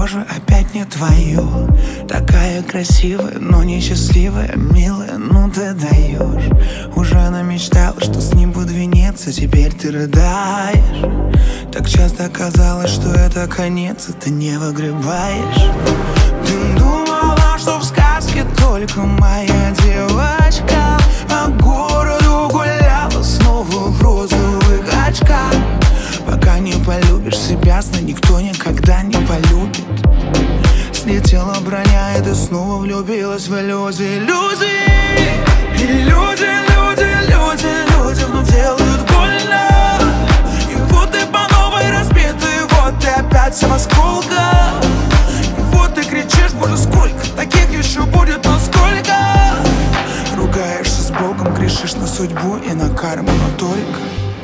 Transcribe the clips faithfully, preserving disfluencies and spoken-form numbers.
похоже, опять не твое. Такая красивая, но несчастливая, милая, ну ты даешь. Уже намечтала, что с ним буду венец, а теперь ты рыдаешь. Так часто казалось, что это конец, а ты не выгребаешь. Ты думала, что в сказке только моя девочка, по городу гуляла снова в розовых очках. Пока не полюбишь себя, знай, никто никогда не полюбит. Слетела броня, и ты снова влюбилась в иллюзии, иллюзии. И люди, люди, люди, люди вновь делают больно. И вот ты по новой разбита, и вот ты опять вся в осколках. И вот ты кричишь, боже, сколько таких еще будет, но сколько. Ругаешься с Богом, грешишь на судьбу и на карму, но только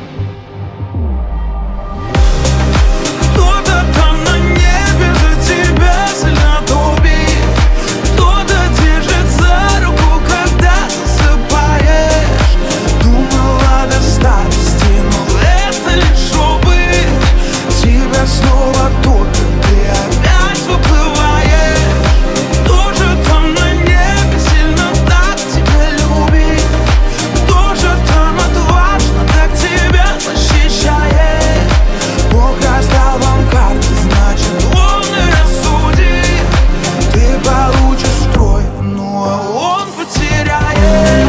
кто-то там на небе же тебя сильно топит. Кто-то держит за руку, когда засыпаешь. Думала до старости, но это лишь опыт. Тебя снова топит, ты опять выплываешь. Кто же там на небе сильно так тебя любит? Кто же там отважно так тебя защищает? Бог раздал вам карты, значит он и рассудит. Ты получишь строй, но он потеряет.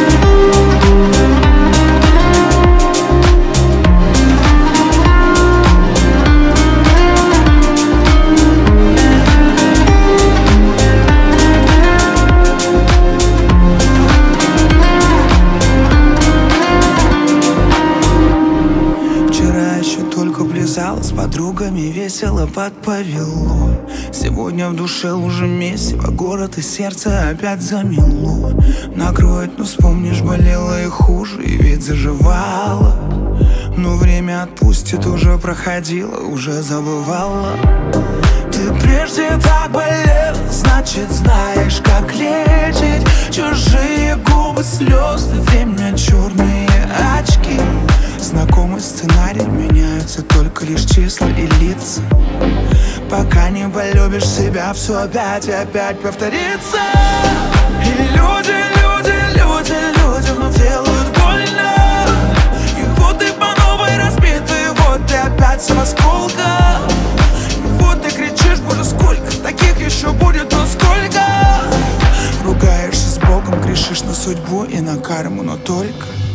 Вчера еще только плясала с подругами, весело под повело. Сегодня в душе уже месиво, город и сердце опять замело. Накроет, но вспомнишь, болело и хуже, и ведь заживало. Но время отпустит, уже проходило, уже забывала. Ты прежде так болела, значит знаешь, как лечить. Чужие губы, слезы, время, черные очки. Знакомый сценарий, меняются только лишь числа и лица. Пока не полюбишь себя, все опять и опять повторится. И люди, люди, люди, люди вновь делают больно. И вот ты по новой разбита, и вот ты опять вся в осколках. И вот ты кричишь, боже, сколько таких еще будет, но сколько. Ругаешься с Богом, грешишь на судьбу и на карму, но только